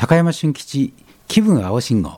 高山俊吉気分青信号。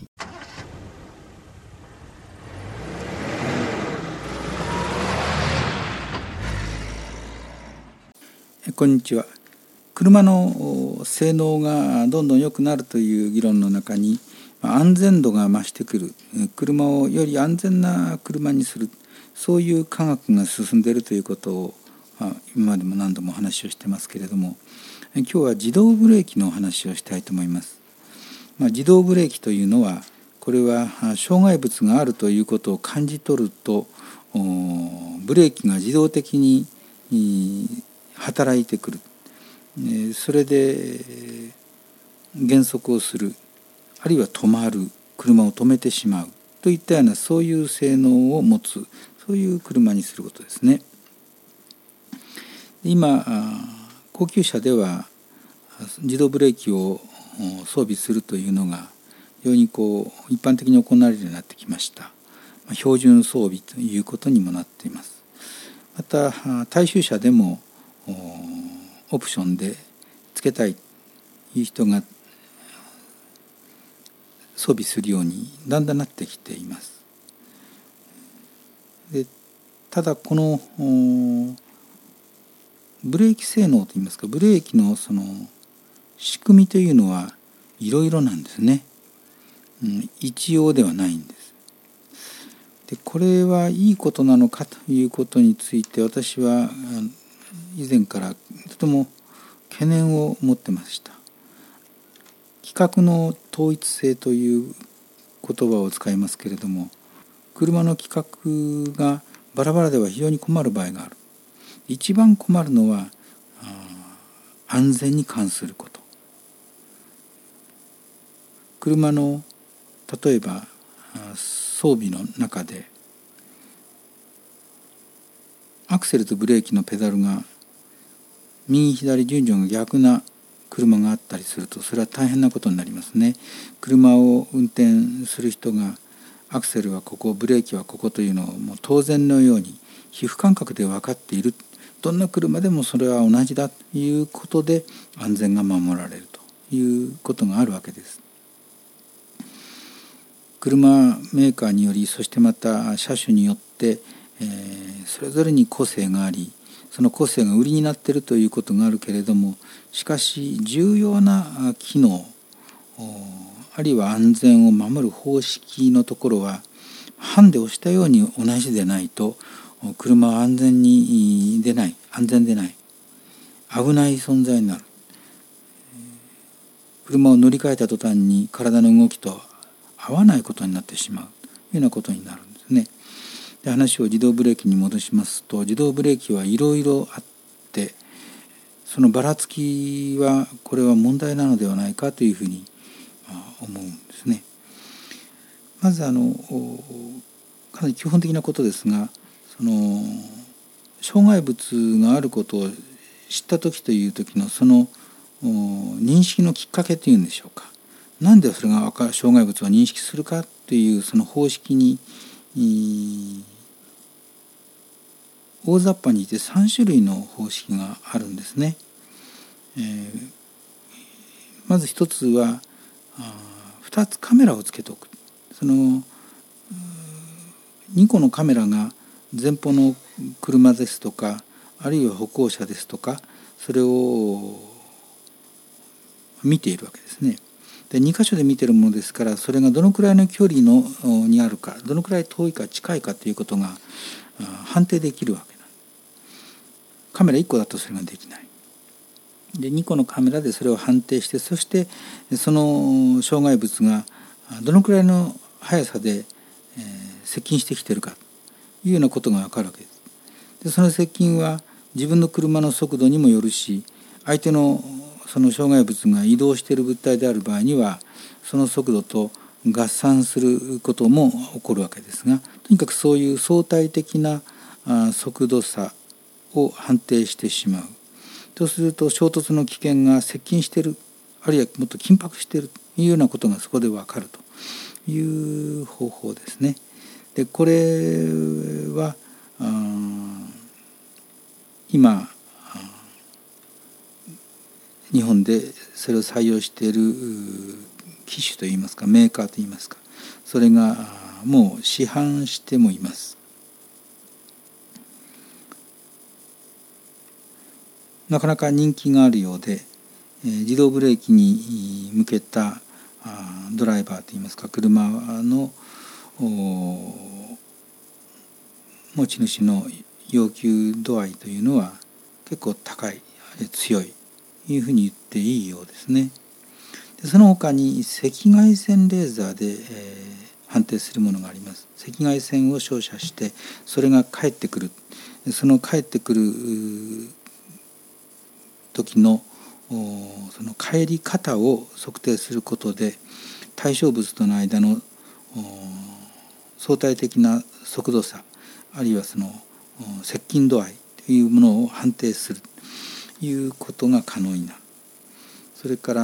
こんにちは。車の性能がどんどん良くなるという議論の中に、安全度が増してくる、車をより安全な車にする、そういう科学が進んでいるということを今までも何度も話をしてますけれども、今日は自動ブレーキのお話をしたいと思います。自動ブレーキというのは、これは障害物があるということを感じ取ると、ブレーキが自動的に働いてくる。それで減速をする、あるいは止まる、車を止めてしまうといったような、そういう性能を持つ、そういう車にすることですね。今高級車では自動ブレーキを装備するというのが非常に一般的に行われるようになってきました。標準装備ということにもなっています。また大衆車でもオプションでつけたいという人が装備するようにだんだんなってきています。でただこのブレーキ性能といいますか、ブレーキのその仕組みというのはいろいろなんですね。一様ではないんです。でこれはいいことなのかということについて、私は以前からとても懸念を持ってました。規格の統一性という言葉を使いますけれども、車の規格がバラバラでは非常に困る場合がある。一番困るのは安全に関すること。車の例えば装備の中でアクセルとブレーキのペダルが右左順序が逆な車があったりすると、それは大変なことになりますね。車を運転する人がアクセルはここ、ブレーキはここというのをもう当然のように皮膚感覚で分かっている。どんな車でもそれは同じだということで安全が守られるということがあるわけです。車メーカーにより、そしてまた車種によってそれぞれに個性があり、その個性が売りになっているということがあるけれども、しかし重要な機能あるいは安全を守る方式のところはハンデをしたように同じでないと、車は安全でない、危ない存在になる。車を乗り換えた途端に体の動きと合わないことになってしまうというようなことになるんですね。で話を自動ブレーキに戻しますと、自動ブレーキはいろいろあって、そのばらつきはこれは問題なのではないかというふうに思うんですね。まずかなり基本的なことですが、その障害物があることを知った時という時のその認識のきっかけというんでしょうか。なんでそれが障害物を認識するかというその方式に大雑把に言って3種類の方式があるんですね。まず一つは2つカメラをつけておく。その2個のカメラが前方の車ですとか、あるいは歩行者ですとか、それを見ているわけですね。で2箇所で見ているものですから、それがどのくらいの距離にあるか、どのくらい遠いか近いかということが判定できるわけなんです。カメラ1個だとそれができない。で2個のカメラでそれを判定して、そしてその障害物がどのくらいの速さで接近してきているかというようなことが分かるわけです。でその接近は自分の車の速度にもよるし、相手のその障害物が移動している物体である場合にはその速度と合算することも起こるわけですが、とにかくそういう相対的な速度差を判定してしまうとすると、衝突の危険が接近している、あるいはもっと緊迫しているというようなことがそこで分かるという方法ですね。でこれは今日本でそれを採用している機種といいますかメーカーといいますか、それがもう市販してもいます。なかなか人気があるようで、自動ブレーキに向けたドライバーといいますか車の持ち主の要求度合いというのは結構高い、強いというふうに言っていいようですね。でその他に赤外線レーザーで、判定するものがあります。赤外線を照射してそれが返ってくる、その返ってくる時のその返り方を測定することで対象物との間の相対的な速度差、あるいはその接近度合いというものを判定するということが可能になる。それから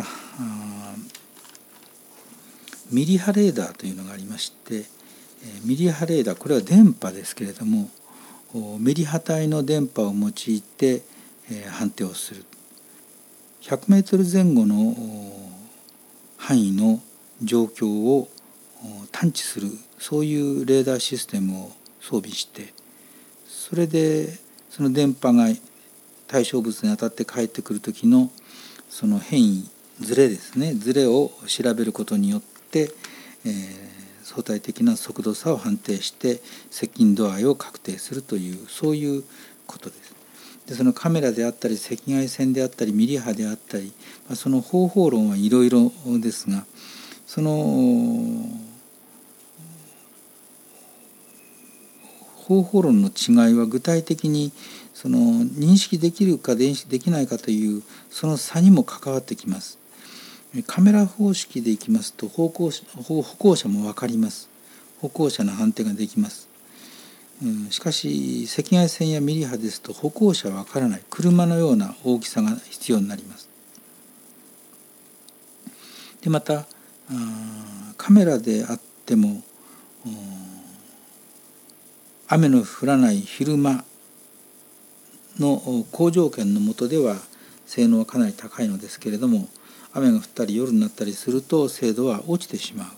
ミリ波レーダーというのがありまして、ミリ波レーダー、これは電波ですけれどもミリ波帯の電波を用いて判定をする。100メートル前後の範囲の状況を探知する、そういうレーダーシステムを装備して、それでその電波が対象物に当たって返ってくる時のその変異、ズレですね、ズレを調べることによって、相対的な速度差を判定して接近度合いを確定するという、そういうことです。でそのカメラであったり赤外線であったりミリ波であったり、その方法論はいろいろですが、その方法論の違いは具体的にその認識できるか認識できないかというその差にも関わってきます。カメラ方式でいきますと歩行者も分かります。歩行者の判定ができます。しかし赤外線やミリ波ですと歩行者は分からない、車のような大きさが必要になります。でまたカメラであっても雨の降らない昼間の好条件の下では性能はかなり高いのですけれども、雨が降ったり夜になったりすると精度は落ちてしまう。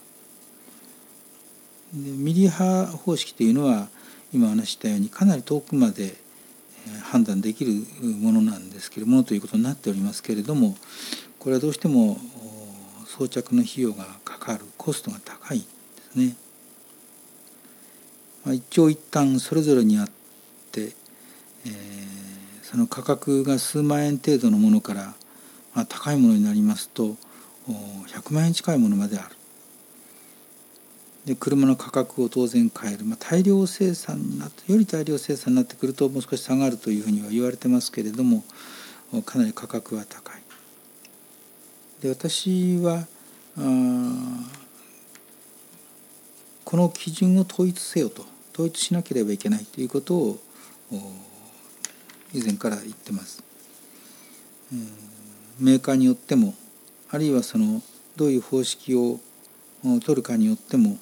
でミリ波方式というのは今話したようにかなり遠くまで判断できるものなんですけれどもということになっておりますけれども、これはどうしても装着の費用がかかる、コストが高いですね。一長一短それぞれにあって、その価格が数万円程度のものから、高いものになりますと100万円近いものまである。で車の価格を当然変える、大量生産になってより大量生産になってくるともう少し下がるというふうには言われてますけれども、かなり価格は高い。で私はこの基準を統一せよと、統一しなければいけないということを以前から言ってます。メーカーによっても、あるいはそのどういう方式を取るかによっても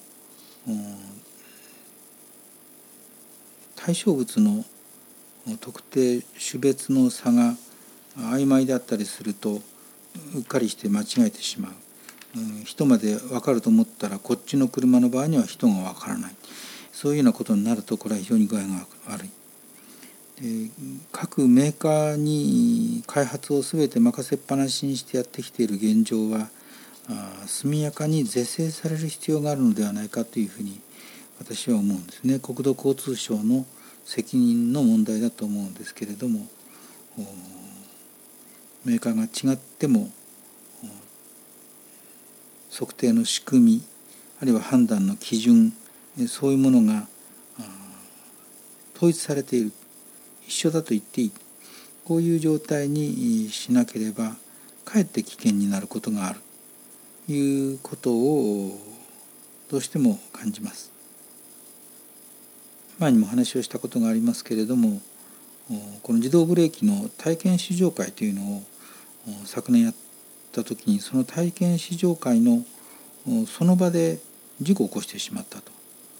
対象物の特定種別の差が曖昧であったりするとうっかりして間違えてしまう。人まで分かると思ったらこっちの車の場合には人が分からない、そういうようなことになるとこれは非常に具合が悪い。で各メーカーに開発を全て任せっぱなしにしてやってきている現状は速やかに是正される必要があるのではないかというふうに私は思うんですね。国土交通省の責任の問題だと思うんですけれども、メーカーが違っても測定の仕組み、あるいは判断の基準、そういうものが統一されている、一緒だと言っていい、こういう状態にしなければかえって危険になることがあるということをどうしても感じます。前にも話をしたことがありますけれども、この自動ブレーキの体験試乗会というのを昨年やった時に、その体験試乗会のその場で事故を起こしてしまったと。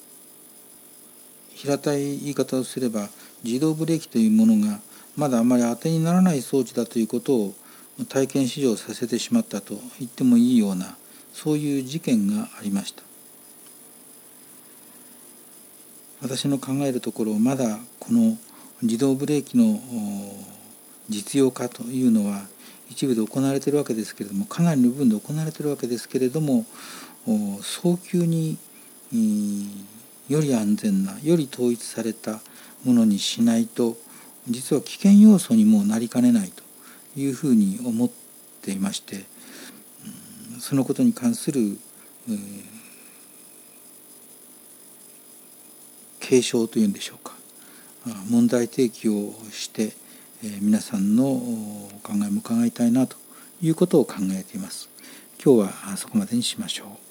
平たい言い方をすれば自動ブレーキというものがまだあまり当てにならない装置だということを体験試乗させてしまったと言ってもいいような、そういう事件がありました。私の考えるところ、まだこの自動ブレーキの実用化というのは一部で行われているわけですけれども、かなりの部分で行われているわけですけれども、早急により安全な、より統一されたものにしないと、実は危険要素にもなりかねないというふうに思っていまして、そのことに関する警鐘というんでしょうか、問題提起をして皆さんのお考えも伺いたいなということを考えています。今日はそこまでにしましょう。